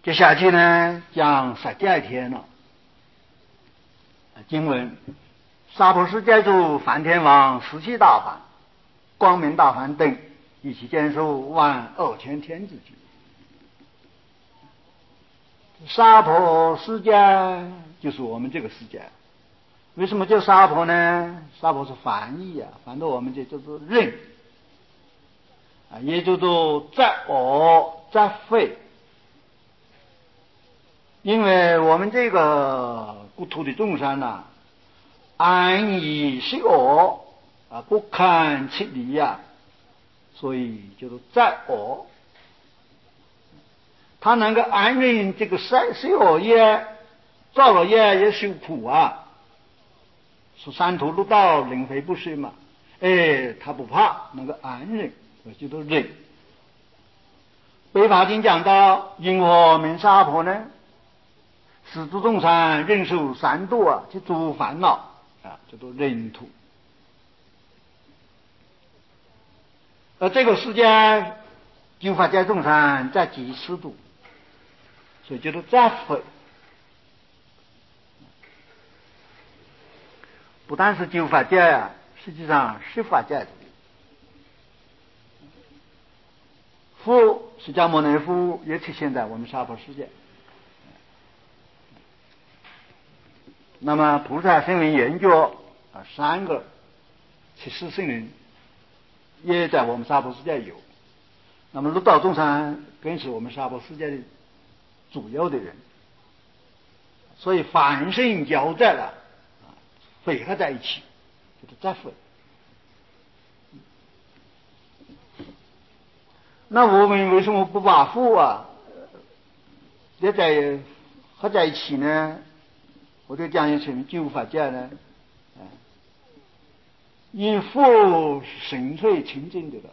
接下去呢，讲十戒天了。经文：娑婆世界主梵天王十七大梵、光明大梵等，一起建数12000天之久。娑婆世界就是我们这个世界。为什么叫娑婆呢？娑婆是梵意啊，反正我们这叫做人啊，也叫做在我在非。因为我们这个故土的众生呢，安以息我啊，不堪其离呀，所以叫做在我。他能够安忍这个息我业，造了业也受苦啊，是三途六道轮回不息嘛。他不怕，能够安忍，叫做忍。北法经讲到，因何名娑婆呢？使诸众生忍受三毒啊，去诸烦恼啊，叫做忍土。而这个世界九法界众生在几十度，所以叫做在非。不但是九法界啊，实际上十法界的。佛释迦牟尼佛也出现在我们娑婆世界。那么菩萨声闻缘觉啊，3个七世圣人也在我们娑婆世界有。那么六道众生更是我们娑婆世界的主要的人，所以凡圣交在了啊，汇合在一起，就是在非。那我们为什么不把佛啊也在合在一起呢？我就讲一层九法界呢，因佛纯粹清净的了。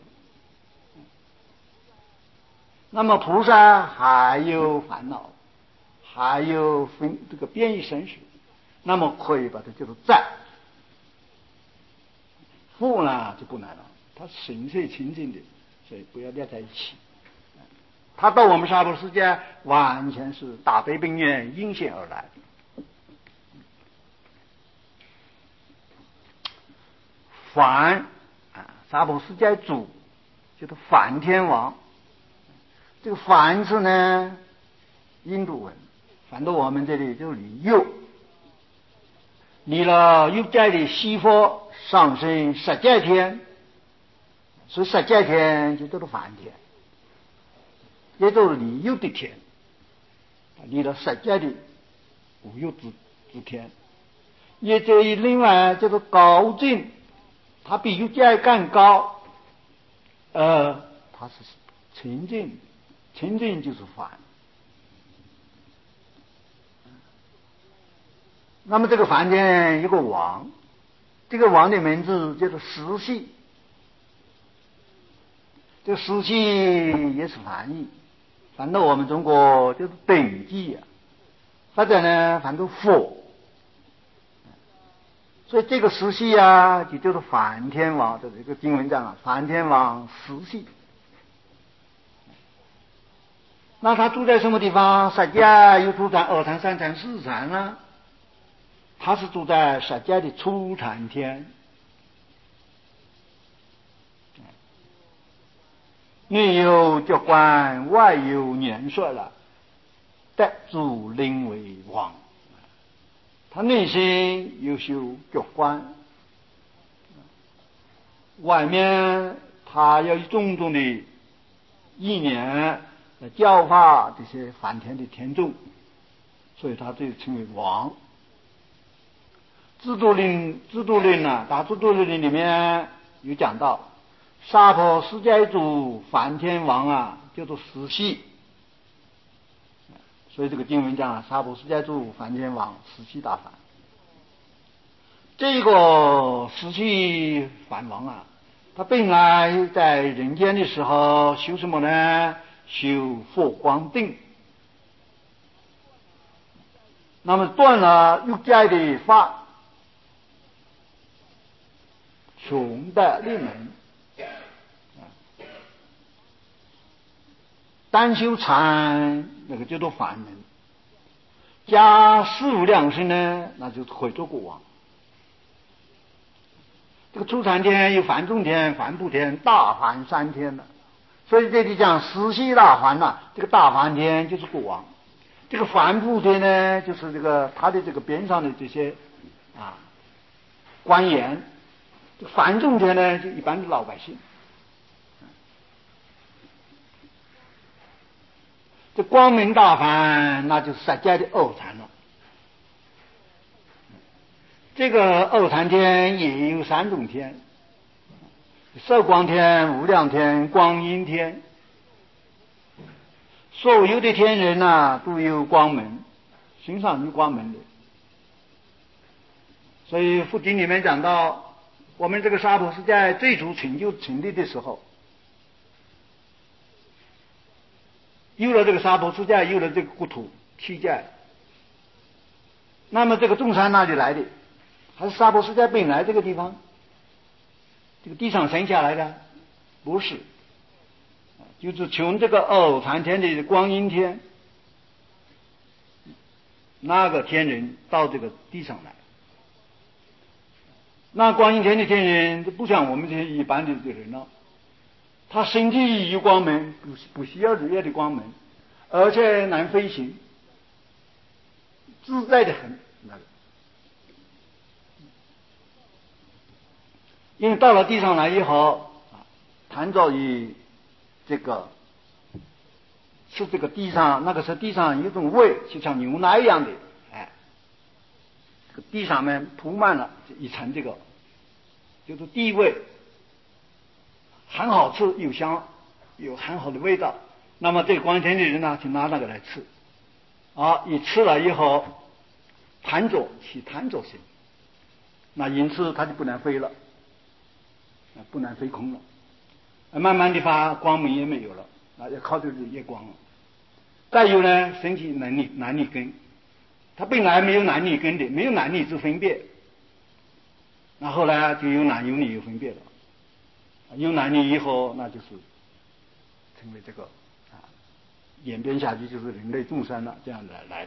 那么菩萨还有烦恼，还有这个变异生死，那么可以把它叫做在。佛呢就不难了，它纯粹清净的，所以不要列在一起。他到我们娑婆世界完全是大悲悲愿应现而来。梵啊，娑婆世界主就是梵天王。这个梵字呢，印度文，反正我们这里就离欲，离了欲界的西方上升十界天，所以十界天就叫做梵天，也就是离欲的天，离了十界的无欲之天，也就另外叫做高正，它比欲界更高，它是清净，清净就是梵。那么这个梵天有个王，这个王的名字叫做实系，这个实系也是梵意，反正我们中国就是等级啊，或者呢反正佛，所以这个实系啊就叫做梵天王，这是一个经文讲啊，梵天王实系。那他住在什么地方？十界又住在2禅、3禅、4禅呢？他是住在十界的初禅天，内有觉观，外有年岁了，得主令为王。他内心有修觉观，外面他要有种种的意念来教化这些梵天的天众，所以他就称为王。制度论呢，大制度论里面有讲到，娑婆世界主梵天王啊，叫做实系。所以这个经文讲娑婆世界主梵天王实系大梵。这个实系梵王啊，他本来在人间的时候修什么呢？修佛光定。那么断了欲界的法，穷的令人单修禅那个叫做梵门，加四无量身呢，那就是会做国王。这个初禅天有梵众天、梵部天、大梵三天了，所以这里讲十系大梵呐，这个大梵天就是国王，这个梵部天呢，就是这个他的这个边上的这些官员，这个梵众天呢，就一般的老百姓。这光明大梵那就是实在的二禅了。这个二禅天也有三种天：色光天、无量天、光阴天。所有的天人都有光门，身上有光门的。所以佛经里面讲到，我们这个娑婆世界最初成立的时候，有了这个娑婆世界，有了这个国土七界，那么这个众生哪里来的？还是娑婆世界本来这个地方，这个地上生下来的？不是，就是从这个二禅天的光阴天，那个天人到这个地上来。那光阴天的天人不像我们这些一般的人了，他身体有光明，不需要日夜的光明，而且能飞行，自在的很。那个，因为到了地上来以后谈着于这个是这个地上，那个时候地上有一种味，就像牛奶一样的，这个地上面铺满了一层这个，就是地味，很好吃又香，有很好的味道。那么这个光天的人呢，就拿那个来吃，一吃了以后，贪着起贪着心，那因此他就不能飞了，不能飞空了，慢慢的光明也没有了，要靠着日夜光了。再有呢，身体男女根，他本来没有男女根的，没有男女之分别，那后来就有男有女有分别了，有男女以后，那就是成为这个演变下去就是人类众生了，这样来的。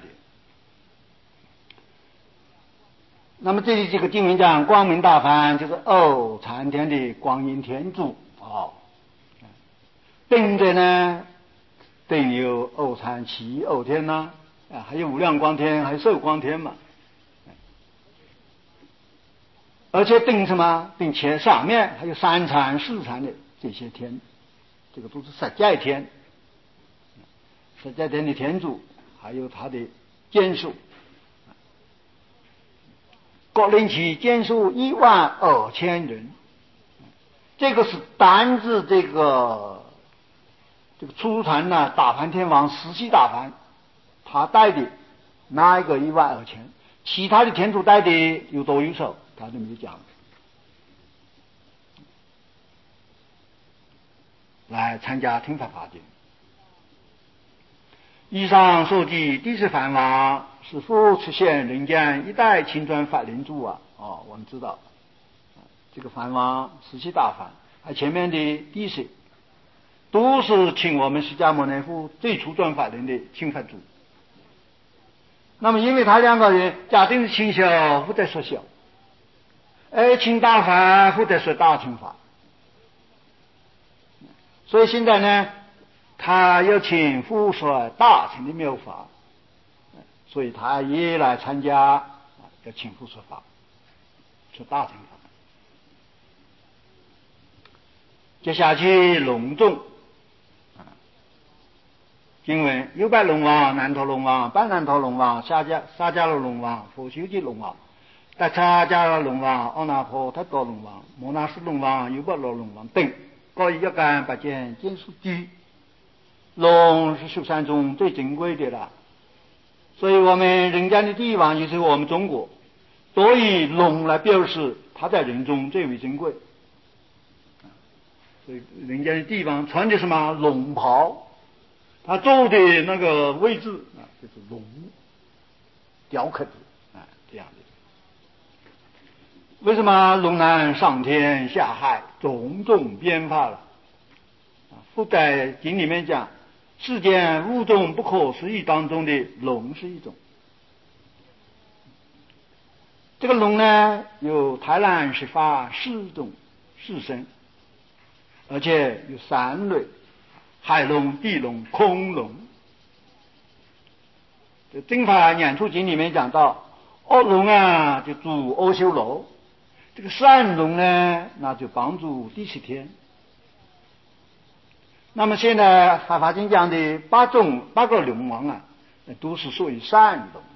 那么这里这个经文讲光明大梵就是二禅天的光阴天主等着呢，等有二禅七二天呐，还有无量光天，还有寿光天嘛。而且等什么？等前上面还有三禅四禅的这些天，这个都是实在天，实在天的天主，还有他的监数，各领其监数12000人。这个是单指这个初禅大梵天王十系大梵，他带的那一个12000，其他的天主带的有多有少，他都没有讲。来参加听法法经。以上所记，第十梵王是佛出现人间一代清传法轮主我们知道这个梵王十系大梵，还前面的第十都是请我们释迦牟尼佛最初转法轮的请法主。那么因为他两个人假定是请小，不再说小，请大法，不再说大请法，所以现在呢，他要请佛说大乘的妙法，所以他也来参加，要请佛说法，说大乘法。接下去隆重经文：有白龙王、南陀龙王、半南陀龙王、沙迦罗龙王、佛修吉龙王、达叉迦罗龙王、阿那婆他多龙王、摩那斯龙王、优波罗龙王等，各以108件数居。龙是13中最珍贵的了，所以我们人间的帝王就是我们中国，都以龙来表示他在人中最为珍贵。所以人间的帝王穿的什么龙袍，他坐的那个位置就是龙雕刻的这样的。为什么龙能上天下海，种种变化了？佛在经里面讲， 世间五种不可思议当中的龙是一种。这个龙呢，有泰然十法四种四身，而且有三类：海龙、地龙、空龙。这《正法演出经》里面讲到，恶龙啊就主阿修罗，这个善龙呢，那就帮助第七天。那么现在《法华经》讲的八个龙王啊，都是属于善龙。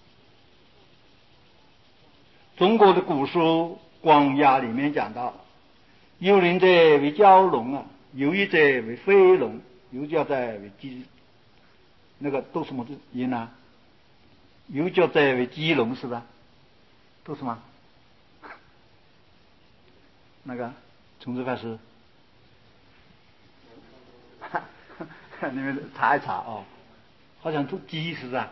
中国的古书《广雅》里面讲到，有人者为蛟龙啊，有一者为飞龙，有叫者为鸡，那个都什么音啊？有叫者为鸡龙是吧？都什么？那个从子法师，你们查一查哦，好像都鸡是吧？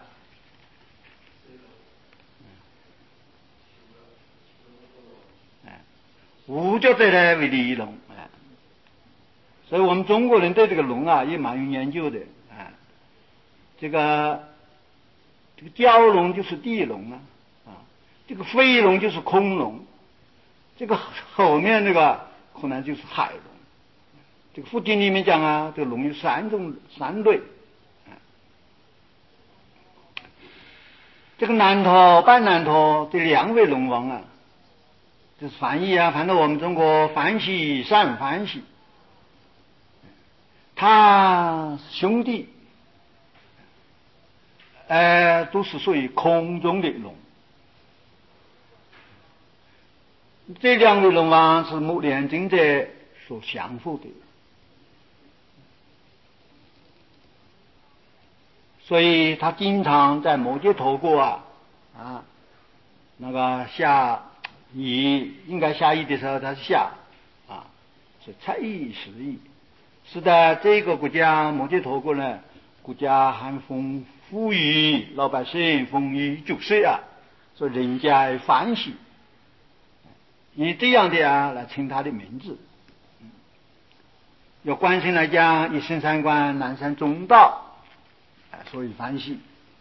无叫者呢为离龙，所以我们中国人对这个龙啊也蛮有研究的，这个蛟龙就是地龙啊，这个飞龙就是空龙，这个后面那个可能就是海龙。这个佛经里面讲啊，这个龙有三类。这个南陀、半南陀这两位龙王啊，就是翻译啊，翻到我们中国欢喜善欢喜，他兄弟，都是属于空中的龙。这两位龙王是目连经者所降服的，所以他经常在摩羯陀国那个下雨，应该下雨的时候他是下是才艺时雨，使得这个国家摩羯陀国呢，国家还富裕，老百姓丰衣足食所以人家欢喜，以这样的来称他的名字。有观心来讲，一生三观，南山中道，所以欢喜。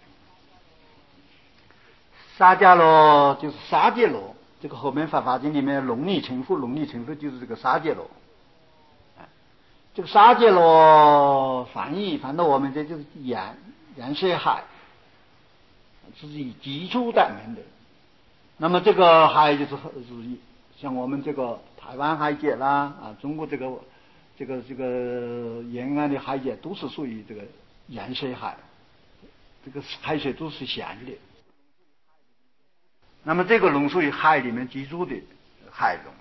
沙迦罗就是沙界罗，这个后面《法华经》里面龙力成佛就是这个沙界罗。这个沙界罗翻到我们这就是颜色海，是以基础代名的。那么这个海就是像我们这个台湾海界啦中国这个沿岸的海界都是属于这个颜色海，这个海水都是咸的。那么这个龙属于海里面居住的海龙。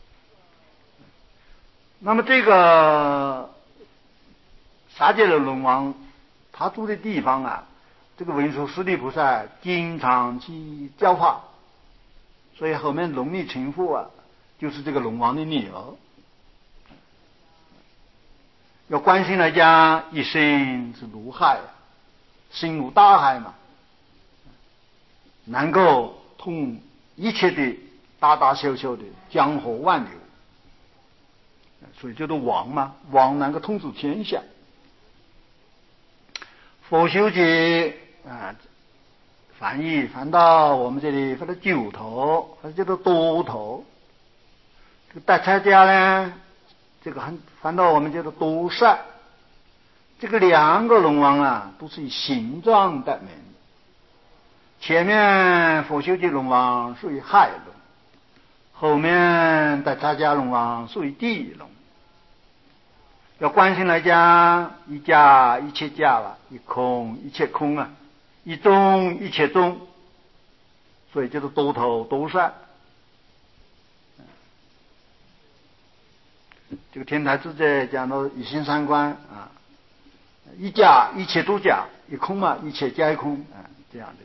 那么这个沙界的龙王，他住的地方这个文殊师利菩萨经常去教化，所以后面龙力成佛就是这个龙王的女儿。要观心来讲，一生是如海，心如大海嘛，能够通一切的大大小小的江河万流，所以叫做王嘛，王能够统治天下。佛修节翻到我们这里翻到九头，或者叫做多头。这个大差家呢，这个翻到我们叫做多善。这个两个龙王都是以形状代名。前面佛修节龙王属于海龙，后面大差家龙王属于地龙。要观心来讲，一假一切假一空一切空一中一切中，所以叫做多头多善。这个天台智者讲到一心三观一假一切都假，一空一切皆空这样的。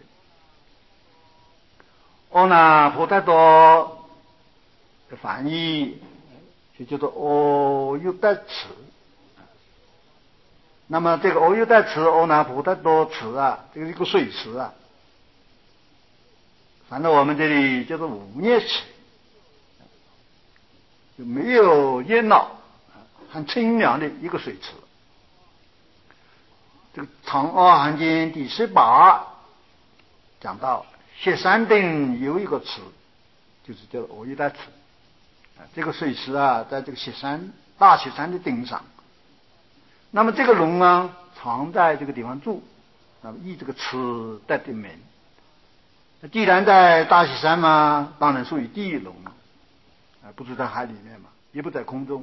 阿那婆达多的翻译就叫做阿育达池。那么这个阿育达池、阿那婆达多池这个一个水池反正我们这里叫做无业池，就没有烟恼，很清凉的一个水池。 这个《长阿含经》第18讲到雪山顶有一个池，就是叫阿育带池。这个水池啊，在这个大雪山的顶上。那么这个龙啊，常在这个地方住，那么以这个池得名。既然在大雪山嘛，当然属于地龙了，不是在海里面嘛，也不在空中。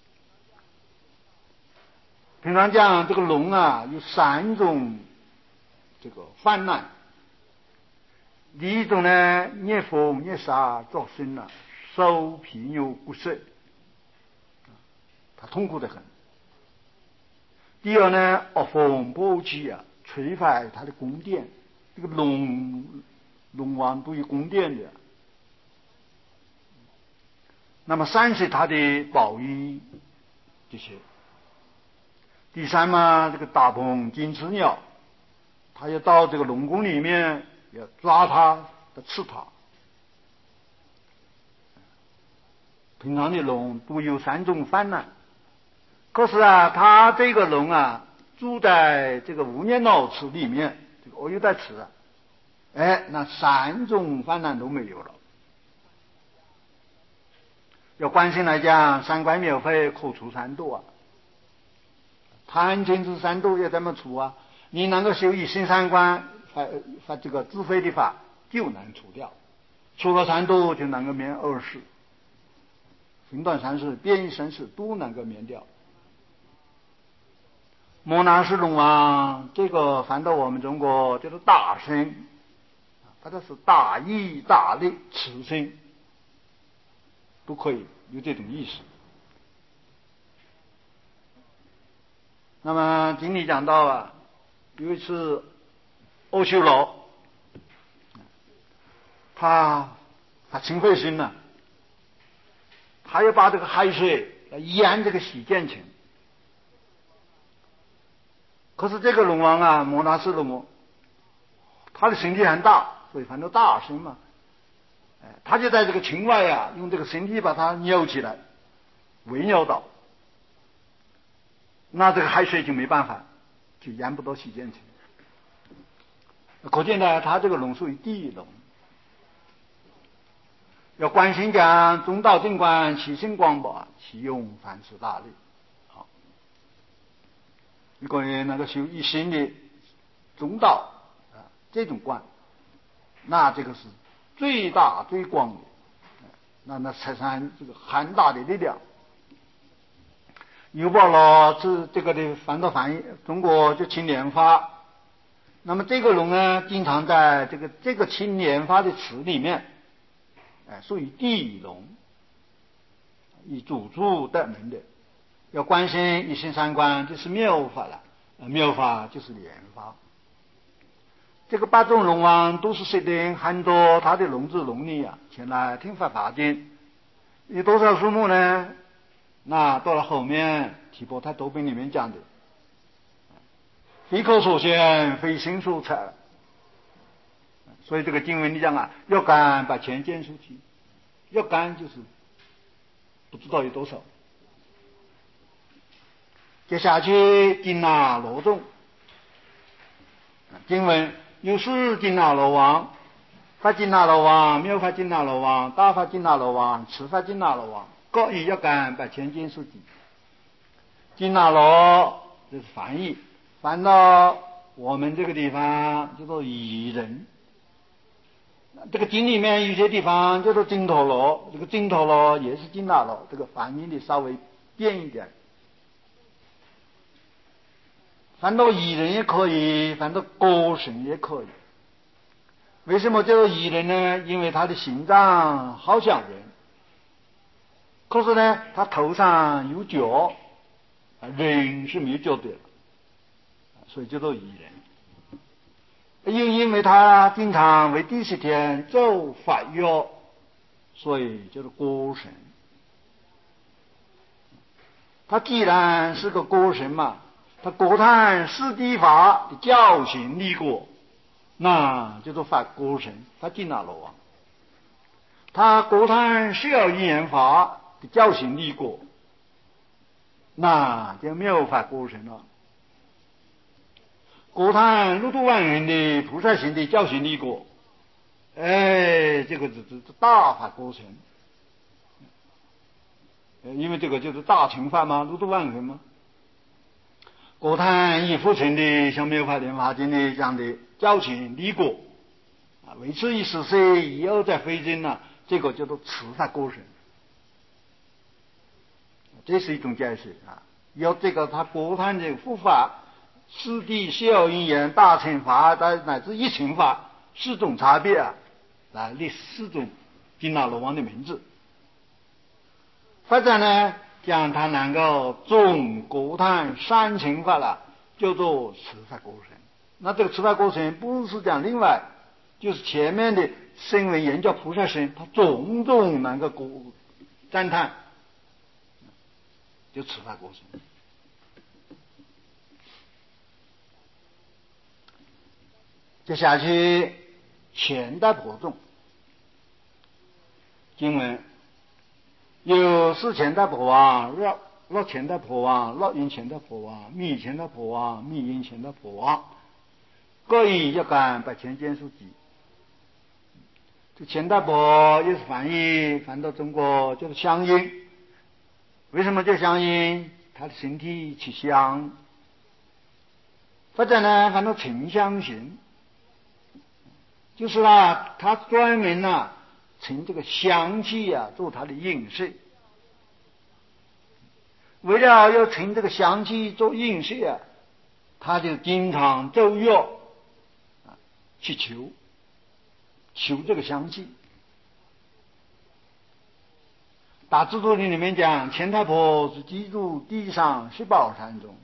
平常讲这个龙啊，有3种这个泛滥。第一种呢，热风热沙造身了，手皮扭骨折，他痛苦得很。第二呢，恶风暴起啊，摧坏他的宫殿。这个龙王都有宫殿的。那么3是他的宝玉这些。第3嘛，这个大鹏金翅鸟，他要到这个龙宫里面要抓它的吃它。平常的龙都有3种泛滥，可是啊，他这个龙啊，住在这个无间老池里面，这个阿育带池啊，那3种泛滥都没有了。要观心来讲，三观妙法可除3毒啊。贪嗔痴3毒要怎么除啊？你能够修一心3观，发这个智慧的法，就能除掉。除了3毒，就能够免20世。分段3世、变异生死都能够免掉。摩那斯龙王，这个翻到我们中国叫做大身，它就是大义大利慈身，都可以有这种意思。那么经里讲到啊，有一次阿修罗他嗔恚心了，他要把这个海水来淹这个洗剑城。可是这个龙王啊，摩那斯龙王，他的身体很大，所以反正大身嘛，他就在这个城外啊，用这个身体把它扭起来，围绕到，那这个海水就没办法，就淹不到洗剑城。可见呢，他这个龙属于地龙。要观心讲，中道正观，其性光宝，其用凡事大利。好，如果那个修一心的中道这种观，那这个是最大最广的，那产生这个很大的力量。有报了这个的翻到翻译，中国就青莲花。那么这个龙呢，经常在这个青莲花的池里面，属于地龙，以主得门的。要观心一心3观，就是妙法了，妙法就是莲花。这个8种龙王都是设定很多他的龙子龙女啊，前来听法华经。有多少数目呢？那到了后面提婆太多品里面讲的，非口所现，非心所测。所以这个经文里讲啊，要敢把前见出去，要敢就是不知道有多少。接下去金那罗众，经文有4金那罗王，法金那罗王、妙法金那罗王、大法金那罗王、持法金那罗王，各以要敢把前见出去。金那罗就是翻译，翻到我们这个地方叫做蚁人。这个经里面有些地方叫做金陀罗，这个金陀罗也是金那罗，这个翻译的稍微变一点。翻到蚁人也可以，翻到歌神也可以。为什么叫做蚁人呢？因为他的形状好像人，可是呢，他头上有角，人是没有角的，所以叫做蚁人。因为他经常为第10天奏法乐，所以叫做歌神。他既然是个歌神嘛，他歌叹四谛法的教行立果，那叫做法歌神，他金那罗王。他歌叹12因缘法的教行立果，那就妙法歌神了。 国坛六度万缘的菩萨行的教行立果，这个是大法过程。因为这个就是大乘法嘛，六度万缘嘛。国坛以复成的像妙法莲华经的这样的教行立果为此一实施以后再飞经呢，这个叫做持法过程。这是一种解释啊。有这个他国坛这个佛法、四谛、效因缘、大乘法乃至一乘法四种差别来立四种金那罗王的名字。发展呢，将它能够总国坛三乘法了，叫做持法过程。那这个持法过程不是讲另外，就是前面的声闻缘觉菩萨身，它种种能够赞叹，就持法过程。接下去前代婆众经文。有是前代婆王、若前代婆王、若因前代婆王、密前代婆王、密因前代婆王，各以一干8000件数计。这前代婆也是翻到中国就是香烟。为什么叫香烟？他的身体起香。发展呢，翻到沉香型，就是他专门乘这个香气做他的饮食。为了要乘这个香气做饮食他就经常奏乐去求这个香气。大智度论里面讲，前太婆是居住地上十宝山中。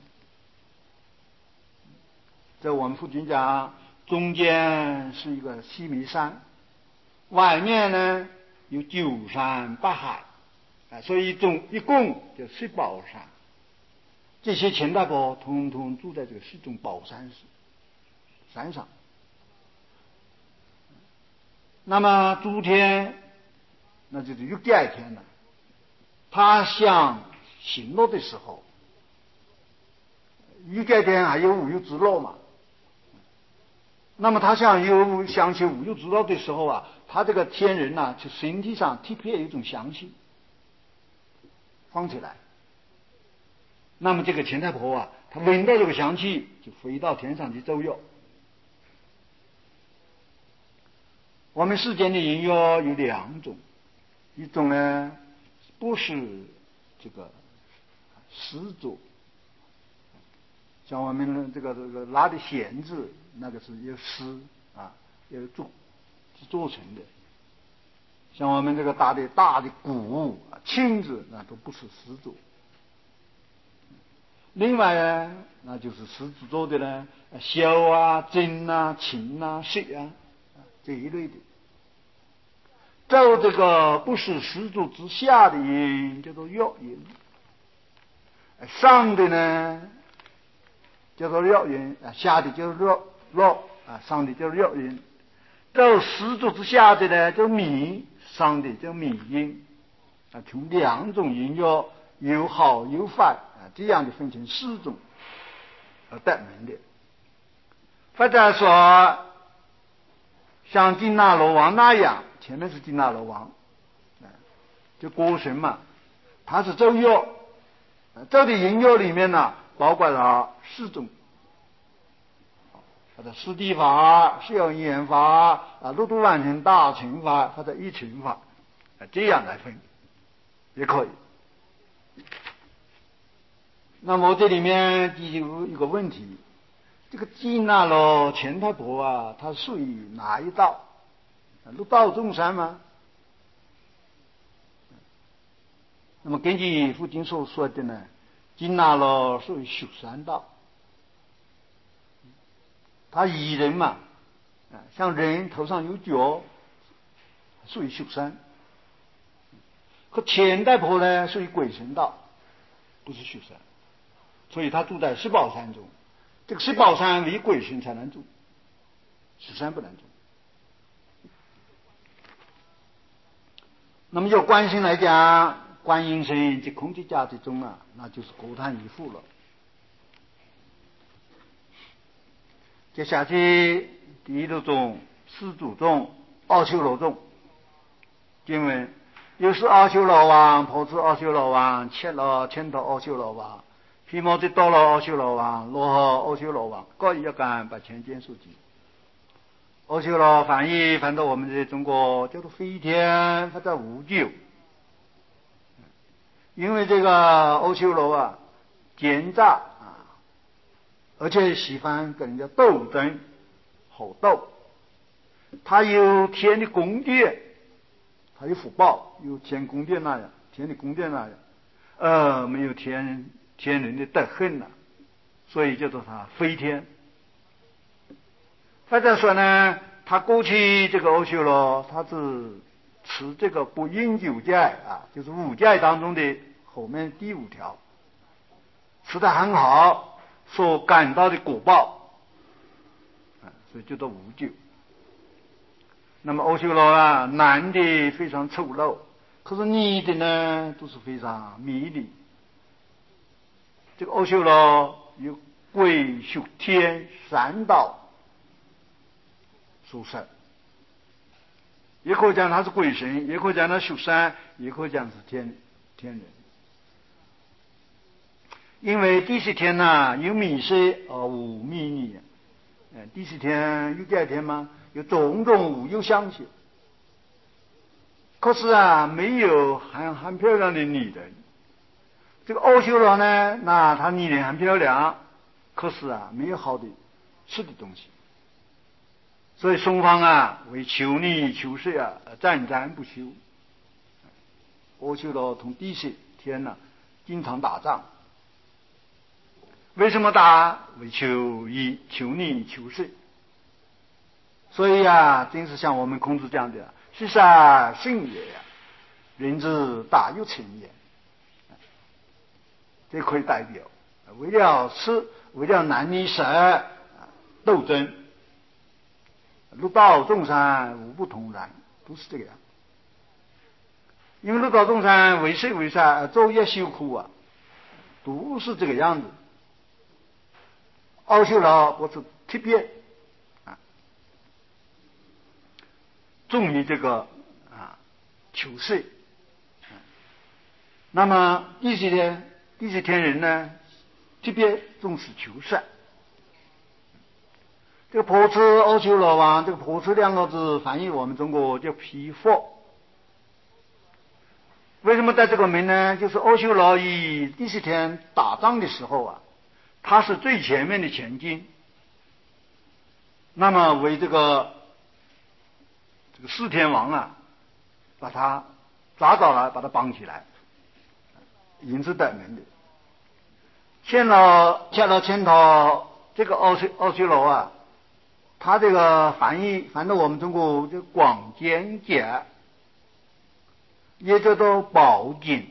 在我们附近讲，中间是一个西弥山，外面呢有9山8海所以一共就10宝山。这些前太婆统统住在这个10种宝山上。那么诸天那就是欲界天了。他想行乐的时候，欲界天还有五欲之乐嘛。那么他想起五欲之乐的时候他这个天人就身体上特别有一种香气放起来。那么这个前太婆他闻到这个香气，就飞到天上去奏乐。我们世间的音乐有2种，一种呢不是这个诗作，像我们这个拉的弦子，那个是有诗有做成的。像我们这个大的鼓磬子，那都不是诗作。另外呢，那就是石子做的呢，箫筝琴瑟这一类的。奏这个不是石柱之下的音叫做乐音，上的呢叫做乐音，下的叫做乐上的叫乐音。奏石柱之下的呢叫密，上的叫密音从2种音乐有好有坏这样的分成4种而得名的。或者说像金那罗王那样，前面是金那罗王就歌神嘛，他是奏乐，奏的音乐里面包括了4种，或者四谛法、效因缘法六度万缘大乘法或者一乘法这样来分也可以。那么这里面就有一个问题，这个金那罗前太婆它属于哪一道？六道众生吗？那么根据佛经所说的呢，金那罗属于修三道。他以人嘛，像人头上有角，属于修三。可前太婆呢，属于鬼神道，不是修三。所以他住在十宝山中，这个十宝山为鬼神才能住，修三不能住。那么就观心来讲，观音身及空寂家之中那就是国坛一父了。 接下去第一路中、四祖中、阿修罗中。经文又是阿修罗王、婆子阿修罗王、切罗千头阿修罗王、毗摩地多罗阿修罗王、罗诃阿修罗王，各一干8000件数集。阿修罗翻到我们这中国叫做飞天或者无咎，因为这个阿修罗啊奸诈啊，而且喜欢跟人家斗争、吼斗。他有天的宫殿，他有福报，有天宫殿那样，天的宫殿那样，没有天人的德行了，所以叫做他飞天。或者说呢，他过去这个阿修罗，他是持这个不饮酒戒啊，就是五戒当中的后面第5条，持得很好，所感到的果报，所以叫做无酒。那么阿修罗啊，男的非常丑陋，可是女的呢都是非常美丽。这个阿修罗有鬼、宿、天3道属神，也可以讲他是鬼神，也可以讲他属山，也可以讲是天人。因为第10天呢有米色无米女，第10天有第2天吗？有种种无有相续。可是啊，没有很漂亮的女人。这个阿修罗呢，那她女人很漂亮，可是啊，没有好的吃的东西。所以双方啊，为求女求色啊，战不休。阿修罗同第10天呢，经常打仗。为什么打？为求女求色。所以啊，正是像我们孔子讲的，是杀性也，人之大有情也。这可以代表为了吃，为了男女色斗争。六道众生无不同然，都是这个样。因为六道众生为谁为啥昼夜修苦啊，都是这个样子。阿修罗不是特别重于这个求色。那么第10天人呢，特别重视求色。这个婆子阿修罗王，这个婆子2个字翻译我们中国叫毗佛。为什么带这个名呢？就是阿修罗以第10天打仗的时候啊，他是最前面的前进。那么为这个4天王啊，把他抓到了，把他绑起来，因此得名的。千老千头这个阿修罗啊，他这个翻到我们中国就广坚节，也叫做宝剑。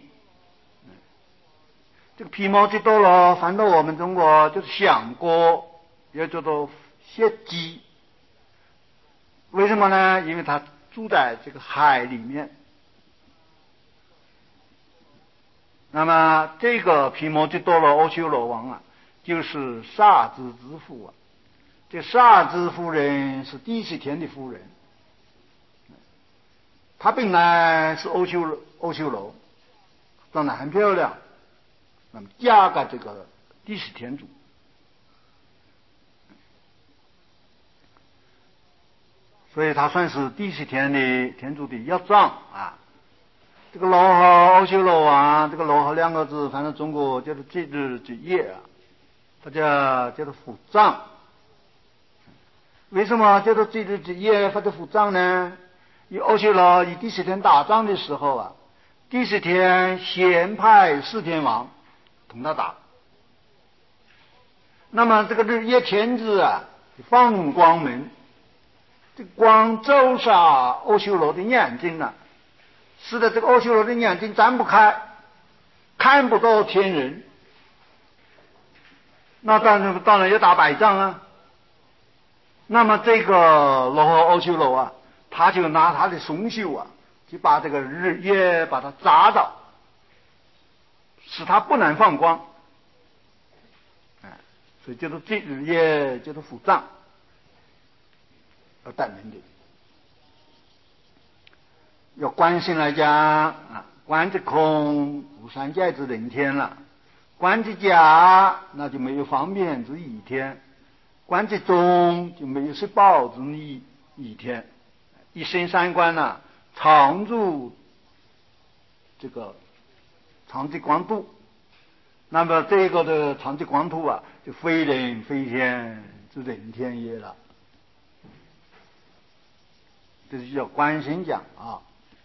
这个毗摩地多罗翻到我们中国就是响锅，也叫做血鸡。为什么呢？因为它住在这个海里面。那么这个毗摩地多罗阿修罗王啊，就是萨之之父啊。这萨之夫人是第10天的夫人，她本来是阿修罗，长得很漂亮，那么嫁给这个第10天主。所以他算是第10天的天主的药藏啊。这个罗诃阿修罗王，这个罗诃2个字，反正中国叫做节日之夜啊，它叫做伏藏。为什么叫做节日之夜或者伏藏呢？因为阿修罗以第10天打仗的时候啊，第10天先派4天王同他打。那么这个日夜天子啊，放光明。这光照射阿修罗的眼睛了，使得这个阿修罗的眼睛睁不开，看不到天人。那当然要打败仗啊。那么这个罗诃阿修罗啊，他就拿他的双手啊，就把这个日夜把它扎到，使他不能放光。所以叫做这日夜叫做伏藏。 要带门的。要观性来讲啊，观之空，无三界之人天了；观之假，那就没有方便之一天；观之中，就没有十报之一天。一生三观呢，常住这个常寂光度。那么这个的常寂光度啊，就非人非天之人天也了。这是叫观心讲啊。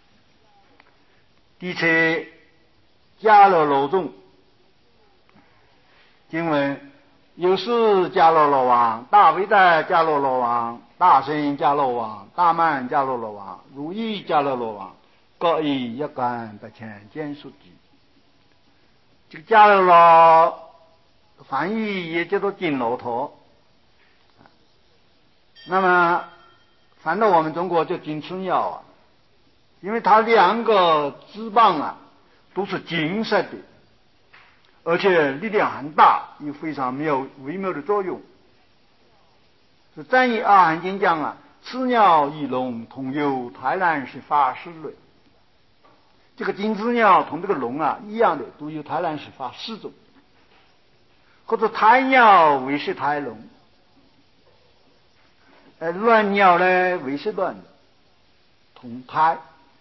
第七，迦楼罗众。经文有是迦楼罗王、大威代迦楼罗王、大圣迦楼王、大曼迦楼罗王、如意迦楼罗王，各以一干8,000件数计。这个迦楼罗翻译也叫做金楼头，那么翻到我们中国叫金翅鸟啊，因为它2个翅膀啊都是金色的，而且力量很大，有非常微妙的作用。是赞译阿含经讲啊，此鸟与龙同有泰然18世类。这个金翅鸟同这个龙啊一样的，都有泰然18世种，或者胎鸟为是胎龙，卵鸟呢为是卵的，同胎。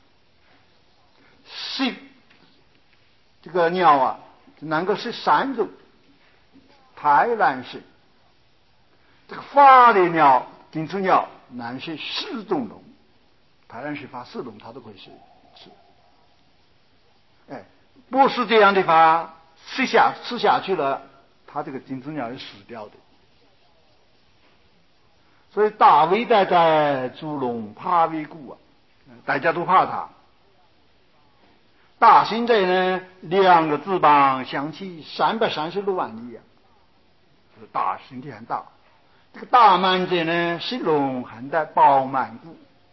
是这个鸟啊，能够是3种，泰然是。这个发的鸟，金翅鸟乃是4种龙，泰然18世龙，它都可以是。不是这样的话，吃下去了，它这个金翅鸟是死掉的。所以大威代在猪龙怕为故啊，大家都怕它。大心者呢，2个翅膀相去336万里啊，这个大身体很大。这个大满者呢，是龙含带饱满故。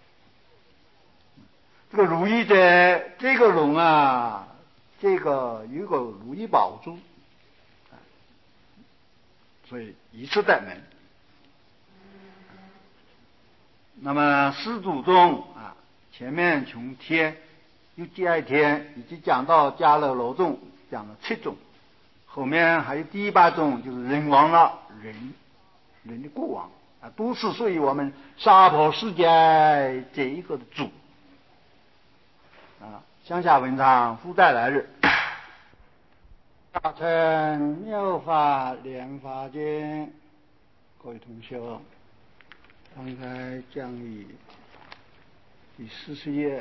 这个如意者，这个龙啊，这个有个如意宝珠，所以一次带门。那么4祖中啊，前面从天又第2天已经讲到迦楼罗众，讲了7种，后面还有第8种，就是人王了，人的国王啊，都是属于我们娑婆世界这一个的主啊。向下文章复带来日，大乘妙法莲华经，各位同学，刚才讲义第40页，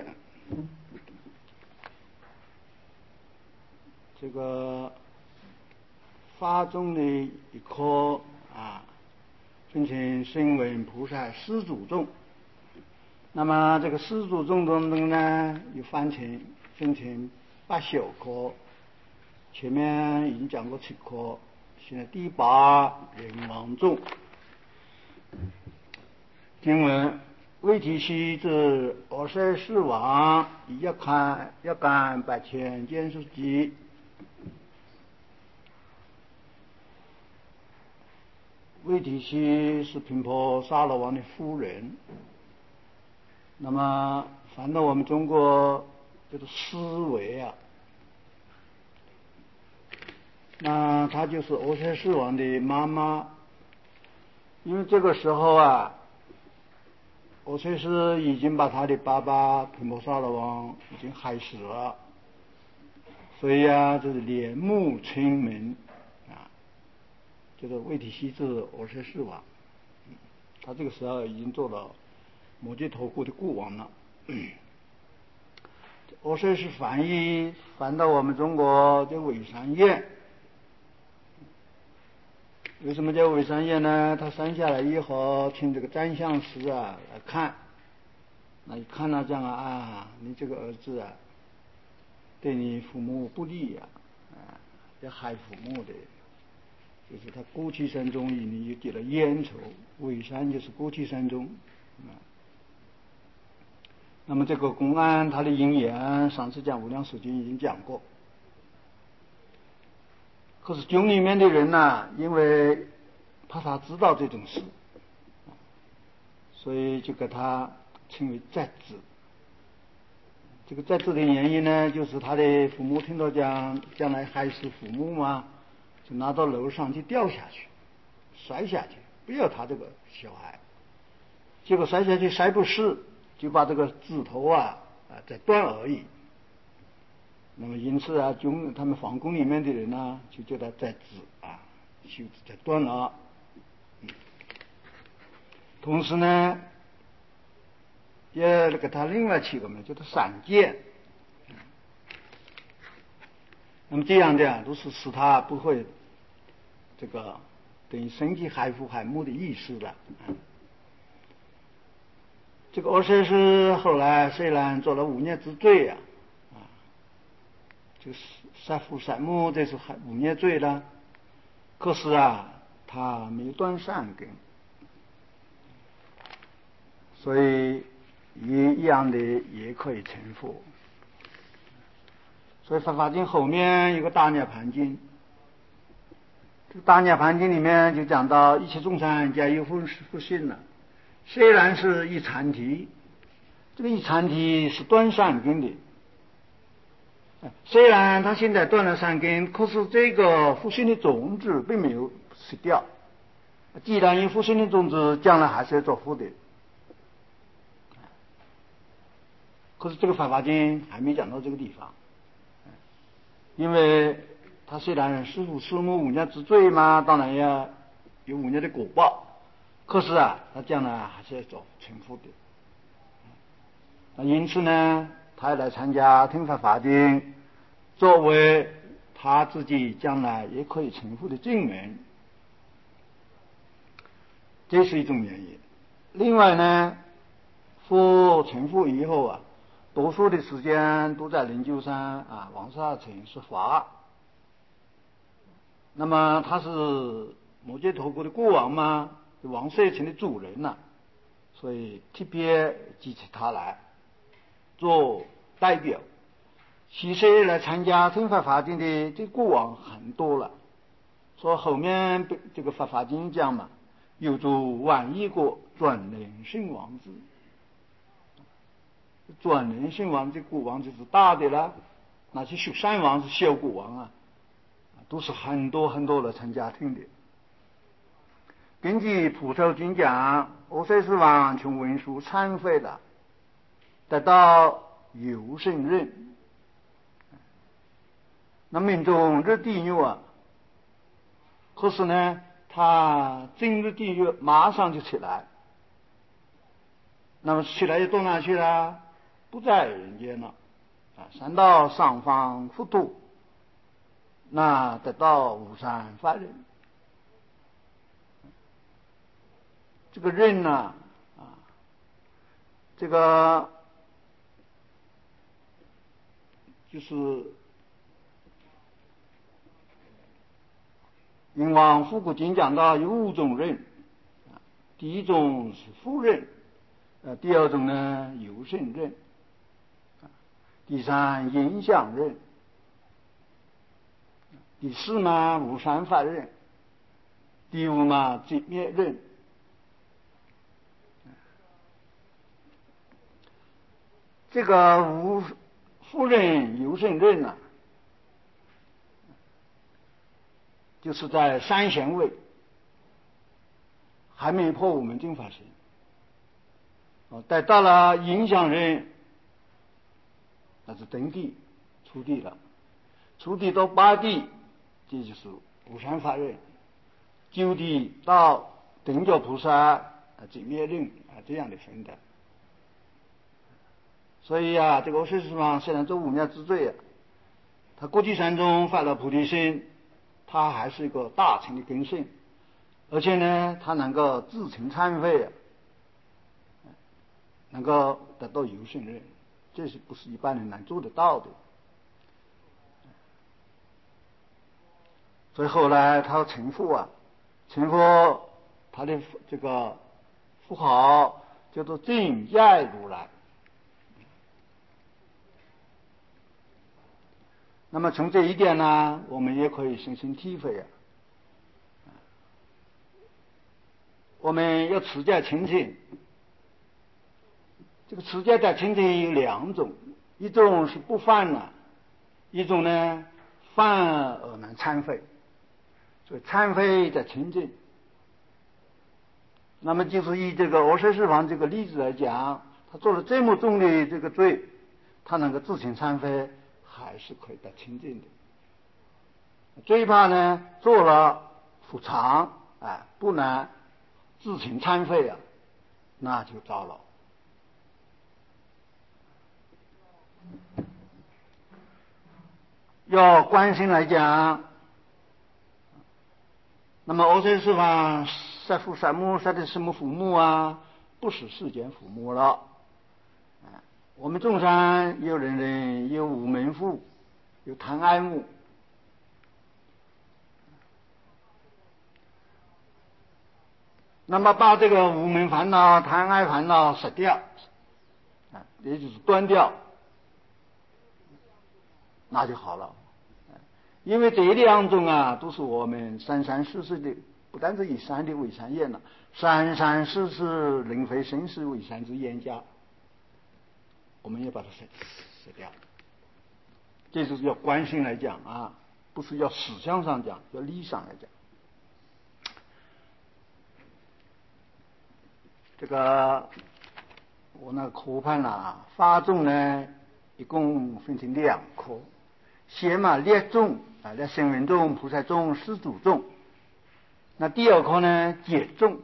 这个法中的一科啊，分成声闻菩萨4祖众。那么这个4祖众中呢，又分成8小科，前面已经讲过7科，现在第8人王众。经文为提悉之阿阇世王，以一干8,000件数计。为提悉是频婆沙罗王的夫人。那么反到我们中国这个思维啊，那她就是阿阇世王的妈妈。因为这个时候啊，阿阇世已经把他的爸爸频婆沙罗王已经害死了，所以啊，就是帘幕清门啊，就是为提悉之阿阇世王。他这个时候已经做了摩羯陀国的国王了。阿阇世翻到我们中国叫韦山宴。为什么叫韦山宴呢？他生下来以后，请这个占相师啊来看，那一看他讲啊，你这个儿子啊，对你父母不利要害父母的，就是他过去生中与你有结了冤仇。韦山就是过去生中那么这个公案他的因缘，上次讲无量寿经已经讲过。可是宫里面的人呢，因为怕他知道这种事， 所以就给他称为再子。这个再子的原因呢，就是他的父母听到讲将来害死父母嘛，就拿到楼上去掉下去，摔下去，不要他这个小孩。结果摔下去摔不死，就把这个指头再断而已。那么因此他们皇宫里面的人呢，就叫他再子袖子再断了。同时呢，也给他另外起个名叫做闪剑。那么这样的都是使他不会这个等于身体害父害母的意思的。这个俄塞斯后来虽然做了5年之罪就是杀父杀母，这是5年罪了，可是他没有断善根，所以也一样的也可以成佛。所以《法华经》后面有个大涅盘经，这个大涅盘经里面就讲到一切众生皆有复性了。虽然是一禅体，这个一禅体是断善根的。虽然他现在断了善根，可是这个复性的种子并没有死掉。既然有复性的种子，将来还是要做佛的。可是这个《法华经》还没讲到这个地方，因为他虽然师父师母5年之罪嘛，当然要有5年的果报，可是他将来还是要做成佛的。因此呢，他来参加听法华经，作为他自己将来也可以成佛的证明，这是一种原因。另外呢，佛成佛以后多数的时间都在灵鹫山王沙城说法。那么他是摩羯陀国的国王嘛，王舍城的主人所以特别集起他来做代表。其实来参加听法华经的这国王很多了，所以后面这个法华经讲嘛，有诸万亿国转轮圣王子。转轮圣王这国王就是大的了，那些13王是小国王都是很多很多来参加听的。根据普寿经讲，俄塞斯王从文殊忏悔了，得到有圣任。那命中入地狱可是呢，他进入地狱马上就起来。那么起来又到哪去了？不在人间了三到上方复度，那得到无上法忍。这个忍这个就是印王复古经讲到有5种忍，第一种是复忍，第二种呢有圣忍，第三影响忍，第4嘛无上法忍，第5嘛寂灭忍。这个复忍有圣忍就是在3贤位，还没破我们净法身。待到了影响人，那是登地出地了，出地到8地，这就是无上法忍。9地到等觉菩萨寂灭忍这样的分的。所以这个俄塞斯王虽然做5年之罪他过去山中发了菩提心，他还是一个大乘的根性，而且呢他能够自成忏悔能够得到有圣忍，这是不是一般人能做得到的。所以后来他成佛成佛他的这个符号叫做正觉如来。那么从这一点呢，我们也可以深深体会我们要持戒清净， 这个持戒在清净有两种，一种是不犯了，一种呢犯而能忏悔。所以忏悔在清净。那么就是以这个阿阇释放这个例子来讲，他做了这么重的这个罪，他能够自行忏悔，还是可以得清净的。最怕呢做了复偿，不能自行忏悔啊，那就糟了。要关心来讲，那么阿阇释放杀父杀母杀的什么父母啊？不是世间父母了。我们中山有人有无门父，有贪爱母。那么把这个无门烦恼、贪爱烦恼舍掉，也就是断掉，那就好了。因为这两种啊，都是我们生生世世的，不单是一生的为善业了，生生世世轮回生死为善之冤家，我们要把它舍掉。这就是要观心来讲啊，不是要实相上讲，要理上来讲。这个我那个科判啊，法种呢一共分成2科，先嘛列种列声闻种、菩萨种、施主种。那第2科呢解种，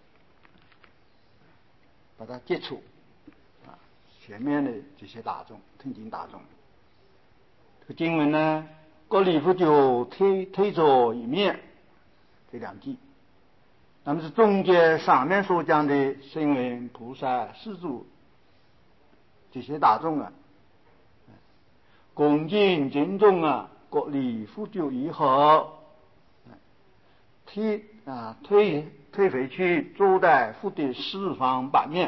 把它解除前面的这些大众听经大众。这个经文呢，各礼佛就推着一面这2句。那么是总结上面所讲的声闻、菩萨、施主这些大众啊，恭敬敬重啊，各礼佛就以后，退回去坐在佛的四方八面。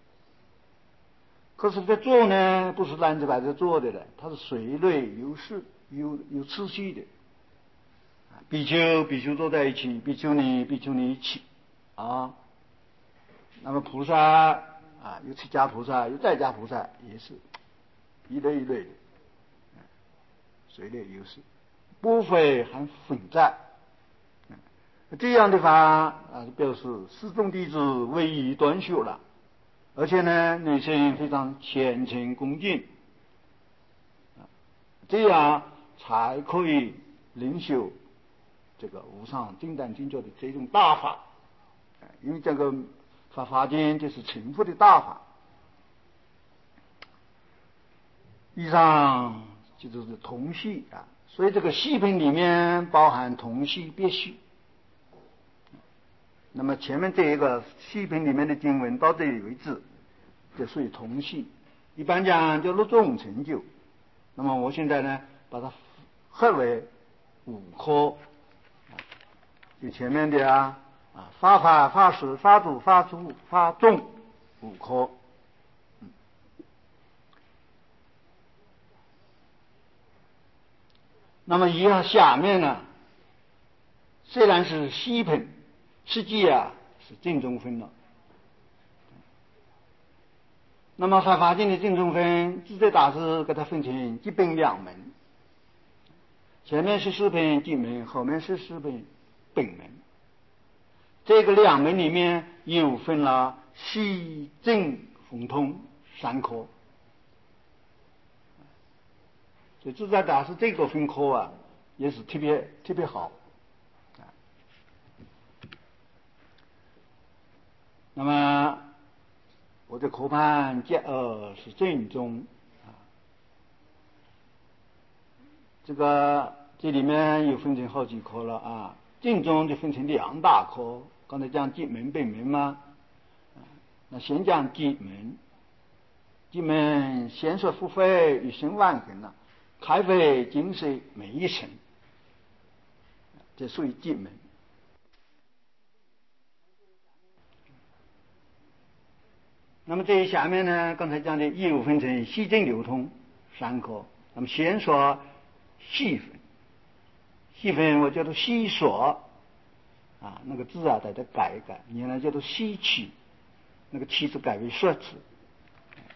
可是这坐呢，不是蓝着白着坐的了，它是随类有序、有次序的。比丘坐在一起，比丘尼一起啊。那么菩萨有出家菩萨，有在家菩萨，也是一类的，随类有序，不会很混杂。这样的话表示四众弟子唯一断修了，而且呢内心非常虔诚恭敬，这样才可以领修这个无上精单精教的这种大法。因为这个法经就是成佛的大法。以上就是同系所以这个系品里面包含同系别系。那么前面这一个系品里面的经文到这里为止，就属于同系，一般讲叫6种成就。那么我现在呢把它合为5科，就前面的法法、法实、法主、法住、法众5科。那么下面呢，虽然是细品，实际是净中分了。那么法经的净中分，自在大师给它分成基本2门，前面是14品基门，后面是14品本门。这个2门里面又分了细净混通3科。所以自在大师这个分科也是特别好。那么我的科判结2是正宗这里面又分成好几科了正宗就分成2大科，刚才讲基门本门嘛，那先讲基门。基门先说付费一生万恒开费精舍每一层，这属于基门。那么这下面呢，刚才讲的又分成细净流通3科。那么先说细分，细分我叫做细所那个字在这改一改，原来叫做细气，那个气字改为说字。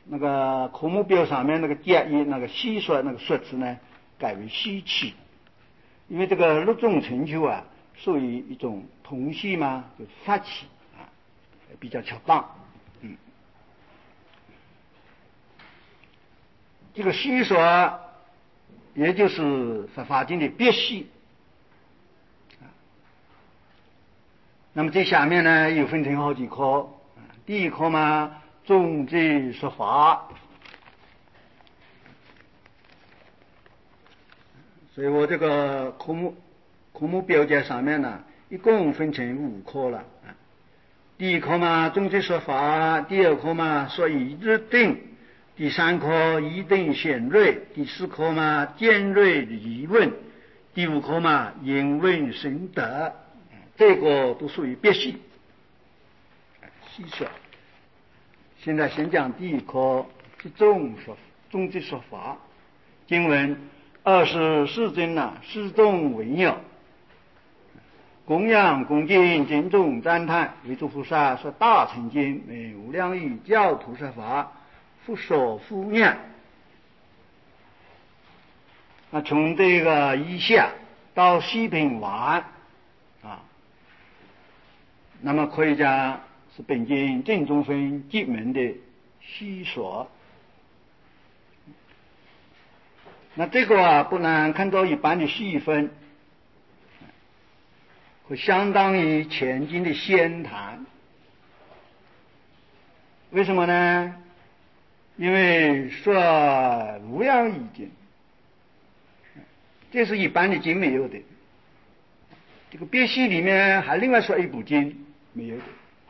那个科目表上面那个甲乙那个西说那个说字呢，改为西气，因为这个六种成就啊，属于一种同系嘛，就是法器啊，比较恰当。这个西说，也就是《佛法经》的别系。那么这下面呢，又分成好几科。第一科嘛，总结说法。所以我这个科目表节上面呢，一共分成5科了。第一科嘛，总结说法；第二科嘛，说以日定；第3科以定显锐；第4科嘛，尖锐疑问；第5科嘛，引问深德。这个都属于别系。细说。现在先讲第一科，是总结说法。经文24经呢，四众为有，供养恭敬敬重赞叹，为诸菩萨说大乘经，无量义教徒说法，复说复念。那从这个以下到西品完那么可以讲是本经正宗分基门的细说。那这个不能看作一般的细分，会相当于前经的先谈。为什么呢？因为说无量义经，这是一般的经没有的。这个别系里面还另外说一部经没有的。